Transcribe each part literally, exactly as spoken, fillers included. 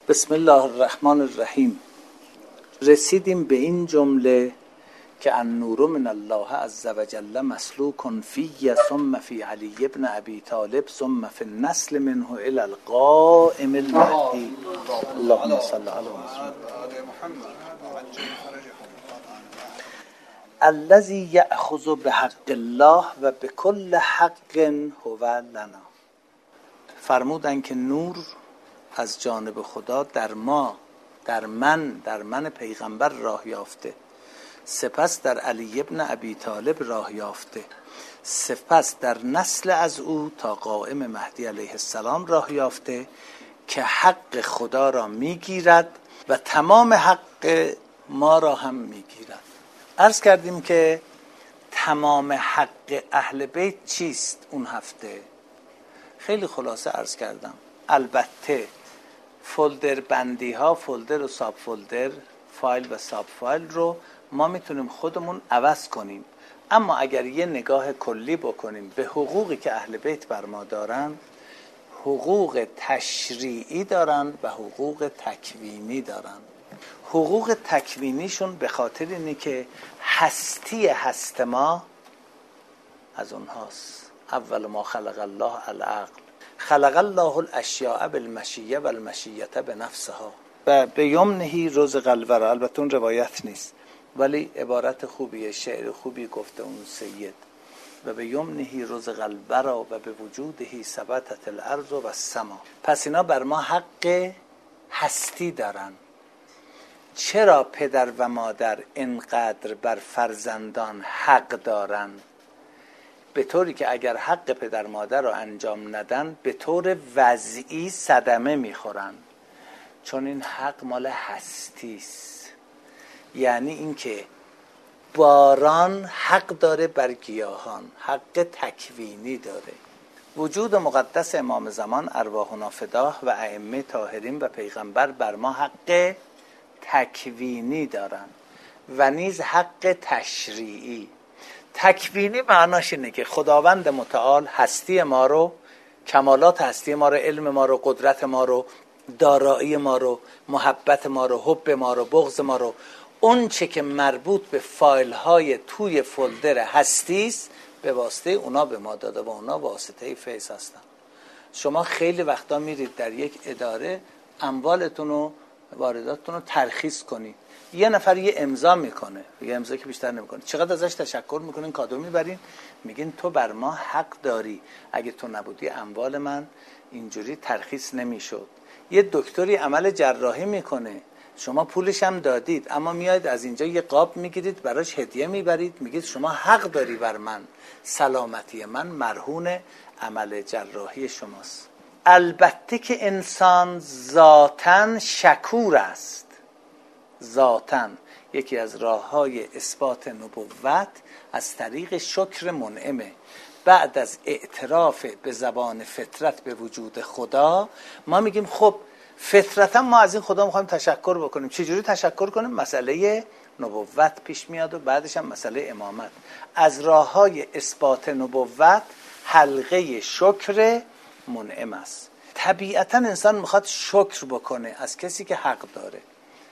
بسم الله الرحمن الرحیم. رسیدیم به این جمله که النور من الله عز وجل مسلوک فی ثم فی علی ابن ابی طالب ثم فی النسل منه الی القائم المهدی. اللهم صل علی محمد. الذی یأخذ بحق الله و بكل حق هو لنا. فرمودن که نور از جانب خدا در ما، در من در من پیغمبر راه یافته، سپس در علی ابن ابی طالب راه یافته، سپس در نسل از او تا قائم مهدی علیه السلام راه یافته که حق خدا را میگیرد و تمام حق ما را هم میگیرد. عرض کردیم که تمام حق اهل بیت چیست اون هفته؟ خیلی خلاصه عرض کردم. البته فولدر بندی ها، فولدر و ساب فولدر، فایل و ساب فایل رو ما میتونیم خودمون عوض کنیم، اما اگر یه نگاه کلی بکنیم به حقوقی که اهل بیت بر ما دارن، حقوق تشریعی دارن و حقوق تکوینی دارن. حقوق تکوینیشون به خاطر اینه که هستی هست ما از اونهاست. اول ما خلق الله العقل، خلق الله الاشیاء بالمشیه و المشیه بنفسها و به یمنه رزق الورا. البته اون روایت نیست ولی عبارت خوبیه، شعر خوبی گفته اون سید. و به یمنه رزق الورا و به وجوده ثبتت الارض و السما. پس اینا بر ما حق هستی دارن. چرا پدر و مادر اینقدر بر فرزندان حق دارن؟ به طوری که اگر حق پدر مادر رو انجام ندن به طور وضعی صدمه میخورن، چون این حق مال هستیست. یعنی اینکه باران حق داره بر گیاهان، حق تکوینی داره. وجود مقدس امام زمان ارواحنا فداه و ائمه طاهرین و پیغمبر بر ما حق تکوینی دارن و نیز حق تشریعی. تکوینی معناش اینه که خداوند متعال هستی ما رو، کمالات هستی ما رو، علم ما رو، قدرت ما رو، دارایی ما رو، محبت ما رو، حب ما رو، بغض ما رو، اون چه که مربوط به فایل های توی فولدر هستیست به واسطه اونا به ما داده و اونا واسطه فیض هستن. شما خیلی وقتا میرید در یک اداره اموالتون و وارداتتون رو ترخیص کنید، یه نفر یه امضا میکنه، یه امضا که بیشتر نمیکنه، چقدر ازش تشکر میکنین، کادو میبرین، میگین تو بر ما حق داری، اگه تو نبودی اموال من اینجوری ترخیص نمیشد. یه دکتری عمل جراحی میکنه، شما پولش هم دادید، اما میاید از اینجا یه قاب میگیرید براش هدیه میبرید، میگید شما حق داری بر من، سلامتی من مرهون عمل جراحی شماست. البته که انسان ذاتاً شکور است. ذاتاً یکی از راه‌های اثبات نبوت از طریق شکر منعمه. بعد از اعتراف به زبان فطرت به وجود خدا ما میگیم خب فطرتاً ما از این خدا میخوایم تشکر بکنیم. چجوری تشکر کنیم؟ مسئله نبوت پیش میاد و بعدش هم مسئله امامت. از راه‌های اثبات نبوت حلقه شکر منعم است. طبیعتاً انسان میخواد شکر بکنه از کسی که حق داره.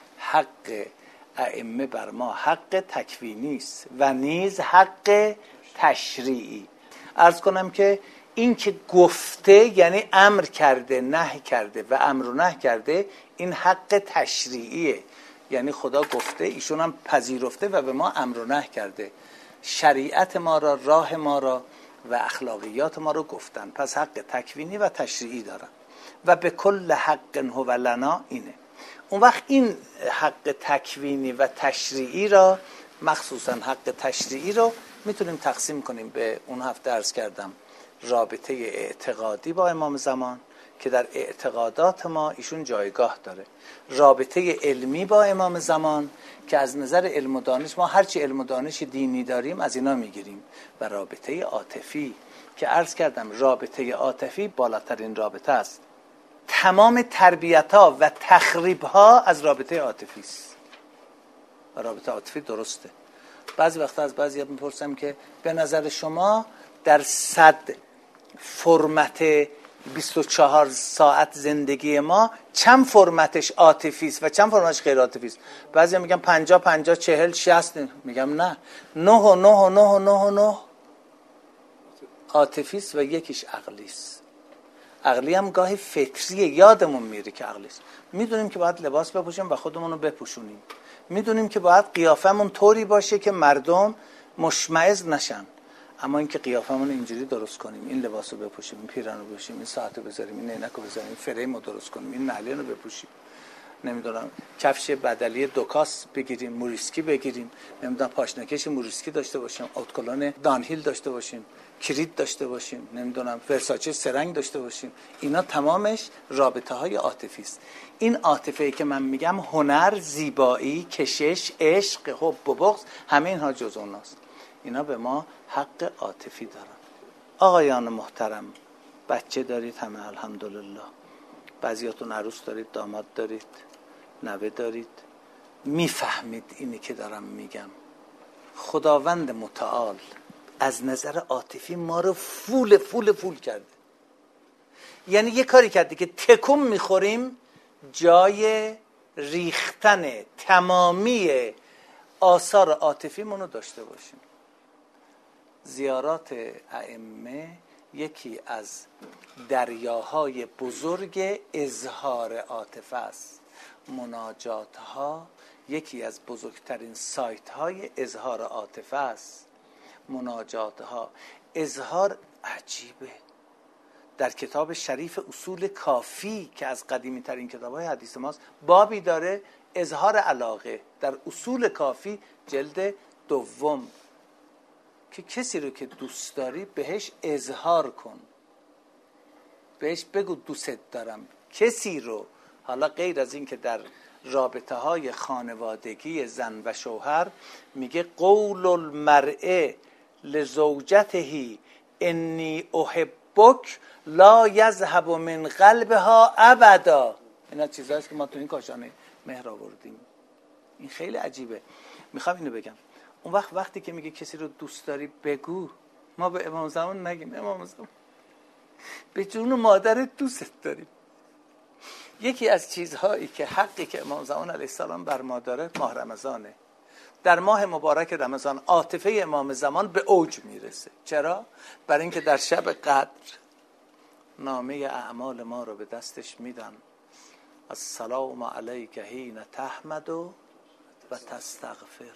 حق ائمه بر ما حق تکوینی است و نیز حق تشریعی. عرض کنم که این که گفته یعنی امر کرده، نهی کرده و امر و نهی کرده، این حق تشریعیه. یعنی خدا گفته، ایشون هم پذیرفته و به ما امر و نهی کرده، شریعت ما را، راه ما را و اخلاقیات ما رو گفتن. پس حق تکوینی و تشریعی دارن و به کل حق هو لنا اینه. اون وقت این حق تکوینی و تشریعی را، مخصوصا حق تشریعی رو میتونیم تقسیم کنیم به اون هفته عرض کردم رابطه اعتقادی با امام زمان که در اعتقادات ما ایشون جایگاه داره، رابطه علمی با امام زمان که از نظر علم و دانش ما هرچی علم و دانش دینی داریم از اینا میگیریم، و رابطه عاطفی که عرض کردم رابطه عاطفی بالاترین رابطه است. تمام تربیت ها و تخریب ها از رابطه عاطفی است و رابطه عاطفی درسته. بعضی وقتا از بعضی ها میپرسم که به نظر شما در صد فرمت بیست و چهار ساعت زندگی ما چند فرمتش عاطفی است و چند فرمتش غیر عاطفی است. بعضیا میگن پنجاه پنجاه چهل شصت، میگم نه، نه و نه و نه و نه و نه عاطفی است و یکیش عقلی است. عقلی هم گاهی فطریه، یادمون میره که عقلی است. میدونیم که باید لباس بپوشیم و خودمون رو بپوشونیم، میدونیم که باید قیافمون طوری باشه که مردم مشمئز نشن، اما اینکه قیافمون اینجوری درست کنیم، این لباس رو بپوشیم، این پیرن رو بپوشیم، این ساعت رو بذاریم، این عینک رو بذاریم، این فریم رو درست کنیم، این نعلین رو بپوشیم، نمیدونم کفش بدلی دوکاس بگیریم، موریسکی بگیریم، نمیدونم پاشنکش موریسکی داشته باشیم، اوتکلون دانهیل داشته باشیم، کریت داشته باشیم، نمیدونم ورساچه سرنگ داشته باشیم. اینا تمامش رابطه های عاطفی است. این عاطفه‌ای که من میگم هنر، زیبایی، کشش، عشق، حب و بغض، همه اینها جز اوناست. اینا به ما حق عاطفی دارن. آقایان محترم، بچه دارید همه الحمدلله، بعضیاتون عروس دارید، داماد دارید، نوه دارید، میفهمید اینی که دارم میگم. خداوند متعال از نظر عاطفی ما رو فول فول فول کرده. یعنی یه کاری کرده که تکون میخوریم جای ریختن تمامی آثار عاطفی منو داشته باشیم. زیارات ائمه یکی از دریاهای بزرگ اظهار عاطفه است. مناجات ها یکی از بزرگترین سایت های اظهار عاطفه است. مناجات ها اظهار عجیبه. در کتاب شریف اصول کافی که از قدیمی ترین کتاب های حدیث ماست بابی داره اظهار علاقه، در اصول کافی جلد دوم، که کسی رو که دوست داری بهش اظهار کن، بهش بگو دوست دارم. کسی رو، حالا غیر از این که در رابطه های خانوادگی زن و شوهر میگه قول المرء لزوجته انی احبک لا یذهب من قلبها ابدا. اینا چیزاییست که ما تو این کاشانه مهر آوردیم. این خیلی عجیبه. میخوام اینو بگم، اون وقت وقتی که میگه کسی رو دوست داری بگو، ما به امام زمان نگیم امام زمان به جون مادرت دوست داریم. یکی از چیزهایی که حقی که امام زمان علیه السلام بر ما داره ماه رمضانه. در ماه مبارک رمضان عاطفه امام زمان به اوج میرسه. چرا؟ برای اینکه در شب قدر نامه اعمال ما رو به دستش میدن. السلام علیک حین تحمد و تستغفر،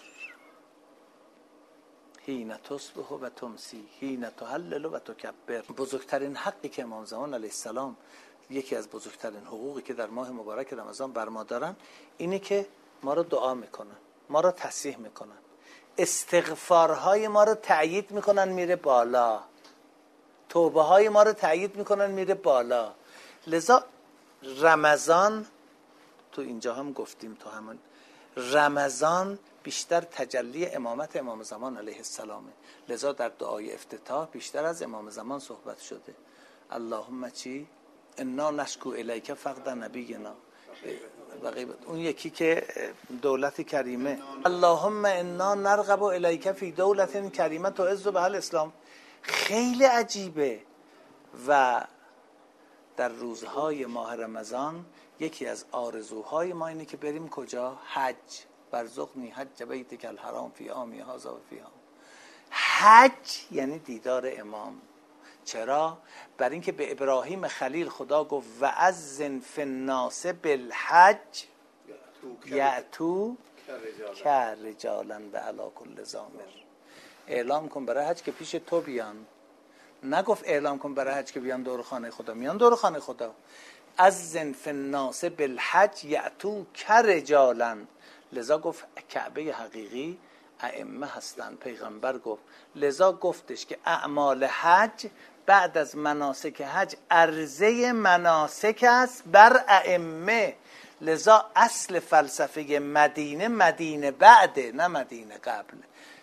حین تصبح و تمسی، حین تهلل و تکبر. بزرگترین حقی که امام زمان علیه السلام، یکی از بزرگترین حقوقی که در ماه مبارک رمضان بر ما دارن، اینه که ما رو دعا میکنن، ما رو تصحیح میکنن، استغفارهای ما رو تأیید میکنن میره بالا، توبه های ما رو تأیید میکنن میره بالا. لذا رمضان، تو اینجا هم گفتیم، تو همون رمضان بیشتر تجلی امامت امام زمان علیه السلامه. لذا در دعای افتتاح بیشتر از امام زمان صحبت شده. اللهم چی؟ انا نشکو الیک فقد نبینا. اون یکی که دولت کریمه، اللهم انا نرغب الیک فی دولت کریمه تعز بها الاسلام. خیلی عجیبه. و در روزهای ماه رمضان یکی از آرزوهای ما اینه که بریم کجا؟ حج. برزقنی حج بیتک الحرام فی عامی هذا و فی عام. حج یعنی دیدار امام. چرا؟ برای اینکه به ابراهیم خلیل خدا گفت و اذن فی الناس بالحج یأتو کرجالا و علی کل ضامر. اعلام کن برای حج که پیش تو بیان. نگفت اعلام کن برای حج که بیان دور خانه خدا. میان دور خانه خدا. اذن فی الناس بالحج یأتو کرجالا. لذا گفت کعبه حقیقی ائمه هستن. پیغمبر گفت، لذا گفتش که اعمال حج بعد از مناسک حج عرضه مناسک است بر ائمه. لذا اصل فلسفه مدینه مدینه بعده، نه مدینه قبل.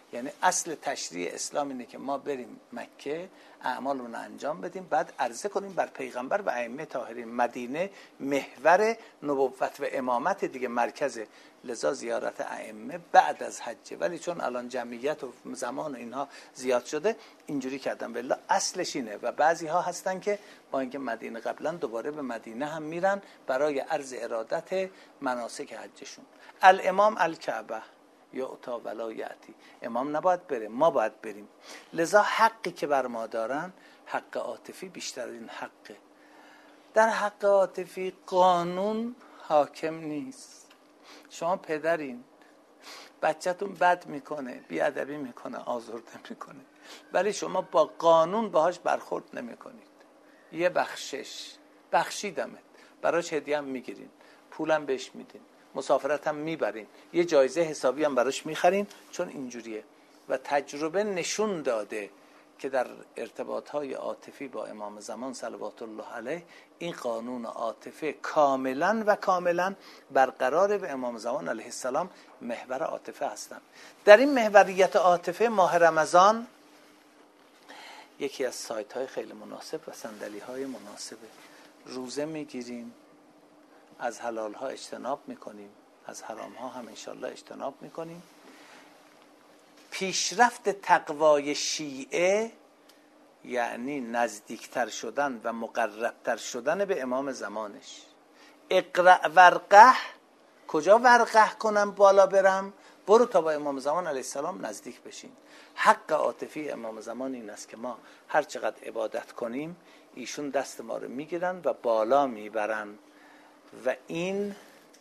یعنی اصل تشریع اسلام اینه که ما بریم مکه اعمالمون رو انجام بدیم، بعد عرضه کنیم بر پیغمبر و ائمه طاهرین. مدینه محور نبوت و امامت دیگه، مرکز، لذا زیارت ائمه بعد از حجه. ولی چون الان جمعیت و زمان و اینها زیاد شده اینجوری کردن. بالله اصلش اینه. و بعضی ها هستن که با اینکه مدینه قبلا دوباره به مدینه هم میرن برای عرض ارادت مناسک حجشون. الامام الکعبه یعطا ولا یأتی، امام نباید بره، ما باید بریم. لذا حقی که بر ما دارن حق عاطفی بیشترین حقه. در حق عاطفی قانون حاکم نیست. شما پدرین، بچه‌تون بد میکنه، بیادبی میکنه، آزرده میکنه، ولی شما با قانون باهاش برخورد نمیکنید. یه بخشش بخشیدمت، براش هدیه هم میگیرین، پولم بهش میدین، مسافرت هم میبرین، یه جایزه حسابی هم براش میخرین، چون اینجوریه. و تجربه نشون داده که در ارتباطهای عاطفی با امام زمان صلوات الله علیه این قانون عاطفه کاملا و کاملا برقراره و امام زمان علیه السلام محور عاطفه هستن. در این محوریت عاطفه ماه رمضان یکی از سایت های خیلی مناسب و صندلی های مناسبه. روزه میگیریم، از حلال ها اجتناب میکنیم، از حرام ها هم انشالله اجتناب میکنیم. پیشرفت تقوای شیعه یعنی نزدیکتر شدن و مقربتر شدن به امام زمانش. اقرأ ورقه، کجا ورقه کنم بالا برم؟ برو تا با امام زمان علیه السلام نزدیک بشین. حق عاطفی امام زمان این است که ما هر چقدر عبادت کنیم ایشون دست ما رو میگیرن و بالا میبرن. و این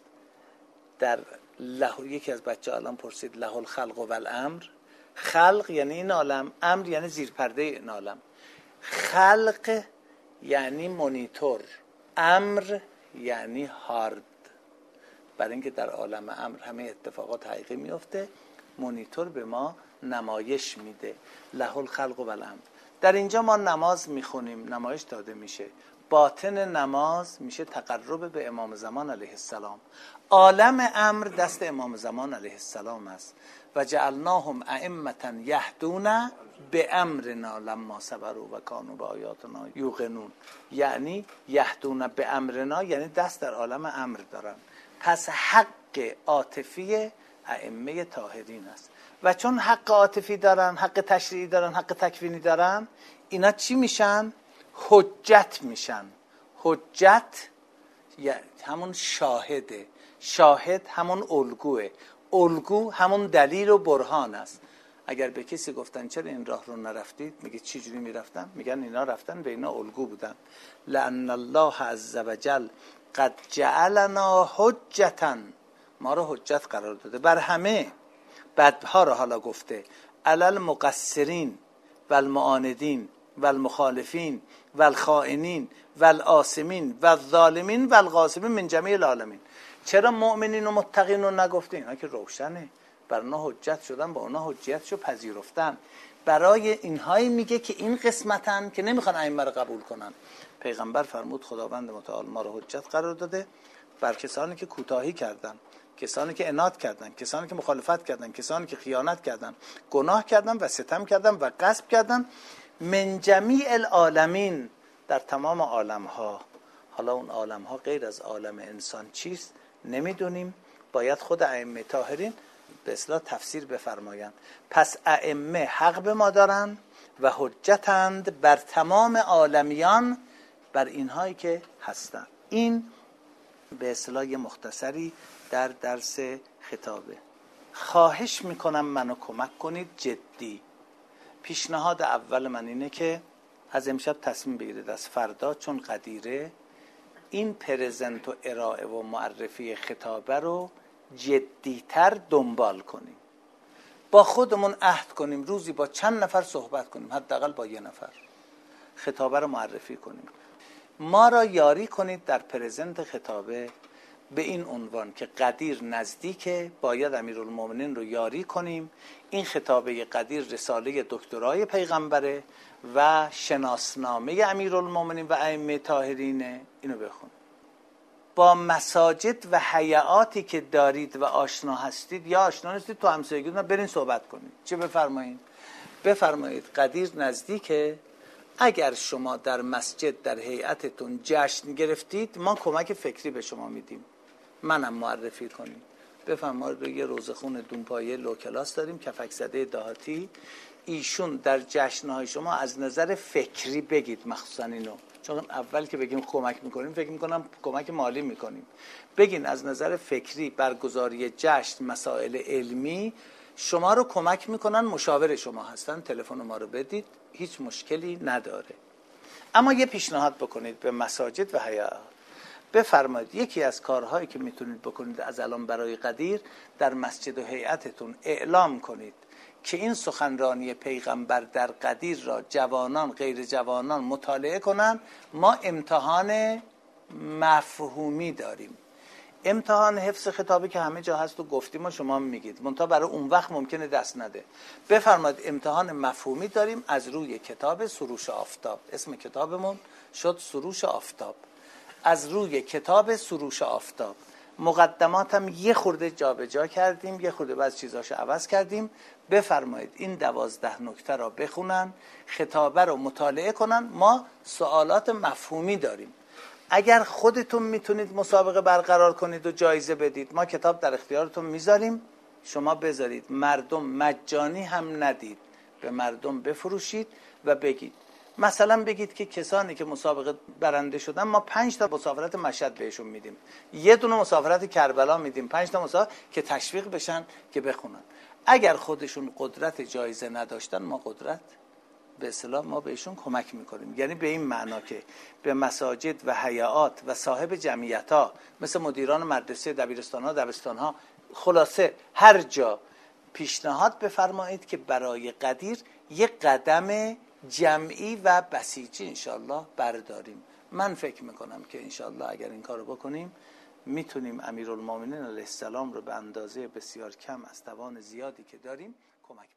در له... یکی از بچه الان پرسید له الخلق و الامر. خلق یعنی این عالم، امر یعنی زیر پرده این عالم. خلق یعنی مونیتور، امر یعنی هارد. برای اینکه در عالم امر همه اتفاقات حقیقی میفته، مونیتور به ما نمایش میده. له الخلق و الامر. در اینجا ما نماز میخونیم، نمایش داده میشه. باطن نماز میشه تقرب به امام زمان علیه السلام. عالم امر دست امام زمان علیه السلام است. و جعلناهم ائمة یهدون بامرنا لما صبروا و کانوا بآیاتنا یوقنون. یعنی یهدون بامرنا یعنی دست در عالم امر دارن. پس حق عاطفی ائمه طاهرین است. و چون حق عاطفی دارن، حق تشریعی دارن، حق تکوینی دارن، اینا چی میشن؟ حجت میشن. حجت یعنی همون شاهده، شاهد همون الگوه، الگو همون دلیل و برهان است. اگر به کسی گفتن چرا این راه رو نرفتید، میگه چی جوری میرفتن؟ میگن اینا رفتن و اینا الگو بودن. لأن الله عز وجل قد جعلنا حجتا، ما رو حجت قرار داده بر همه. بدها رو حالا گفته علل مقصرین و المعاندین و المخالفین و الخائنین و الآثمین و الظالمین و الغاصبین من جمیع العالمین. چرا مؤمنین و متقین رو نگفته؟ اینا که روشنه، بر اونا حجت شدن، با اونا حجیتشو پذیرفتن. برای اینهایی میگه که این قسمتن که نمیخوان ائمه رو قبول کنن. پیغمبر فرمود خداوند متعال ما رو حجت قرار داده بر کسانی که کوتاهی کردن، کسانی که عناد کردن، کسانی که مخالفت کردن، کسانی که خیانت کردن، گناه کردن و ستم کردن و غصب کردن، من جمیع العالمین، در تمام عالم ها. حالا اون عالم ها غیر از عالم انسان چیست نمیدونیم، باید خود ائمه طاهرین به اصطلاح تفسیر بفرمایند. پس ائمه حق به ما دارن و حجتند بر تمام عالمیان، بر اینهایی که هستند. این به اصطلاح مختصری در درس خطابه. خواهش میکنم منو کمک کنید جدی. پیشنهاد اول من اینه که از امشب تصمیم بگیرید از فردا، چون قدیره، این پرزنت و ارائه و معرفی خطابه رو جدیتر دنبال کنیم. با خودمون عهد کنیم روزی با چند نفر صحبت کنیم، حداقل با یه نفر خطابه رو معرفی کنیم. ما را یاری کنید در پرزنت خطابه به این عنوان که قدیر نزدیکه، باید امیرالمومنین رو یاری کنیم. این خطابه قدیر رساله دکترای پیغمبره و شناسنامه امیرالمومنین و ائمه طاهرینه. اینو بخون. با مساجد و هیئاتی که دارید و آشنا هستید یا آشنا هستید تو همسایگیتون برین صحبت کنید. چه بفرمایید؟ بفرمایید قدیر نزدیکه، اگر شما در مسجد در هیئتتون جشن گرفتید ما کمک فکری به شما میدیم، منم معرفی کنید. بفرمایید یه روزخون دونپایه لوکلاس داریم کفک زده دهاتی، ایشون در جشنهای شما از نظر فکری بگید، مخصوصا اینو، چون اول که بگیم کمک میکنیم فکر میکنم کمک مالی میکنیم، بگین از نظر فکری برگزاری جشن مسائل علمی شما رو کمک میکنن، مشاور شما هستن، تلفن ما رو بدید، هیچ مشکلی نداره. اما یه پیشنهاد بکنید به مساجد و هیئات، بفرمایید یکی از کارهایی که میتونید بکنید از الان برای قدیر، در مسجد و هیئتتون اعلام کنید که این سخنرانی پیغمبر در قدیر را جوانان غیر جوانان مطالعه کنن. ما امتحان مفهومی داریم، امتحان حفظ خطابی که همه جا هست و گفتیم و شما میگید، منتها برای اون وقت ممکنه دست نده. بفرمایید امتحان مفهومی داریم از روی کتاب سروش آفتاب، اسم کتابمون شد سروش آفتاب، از روی کتاب سروش آفتاب. مقدماتم یه خورده جابجا کردیم، یه خورده بعض چیزاشو عوض کردیم. بفرمایید این دوازده نکته را بخونن، خطابه رو مطالعه کنن. ما سوالات مفهومی داریم، اگر خودتون میتونید مسابقه برقرار کنید و جایزه بدید، ما کتاب در اختیارتون میذاریم، شما بذارید، مردم مجانی هم ندید، به مردم بفروشید و بگید. مثلا بگید که کسانی که مسابقه برنده شدن ما پنج تا مسافرت مشهد بهشون میدیم، یه دونه مسافرت کربلا میدیم، پنج تا مسافرت که تشویق بشن که بخونن. اگر خودشون قدرت جایزه نداشتن، ما قدرت به اصطلاح ما بهشون کمک میکنیم. یعنی به این معنا که به مساجد و هیئات و صاحب جمعیت ها مثل مدیران مدرسه، دبیرستان ها، دبستان ها، خلاصه هر جا پیشنهاد بفرمایید که برای قدیر یک قدم جمعی و بسیجی انشالله برداریم. من فکر میکنم که انشالله اگر این کارو بکنیم میتونیم امیرالمومنین علیه السلام رو به اندازه بسیار کم از توان زیادی که داریم کمک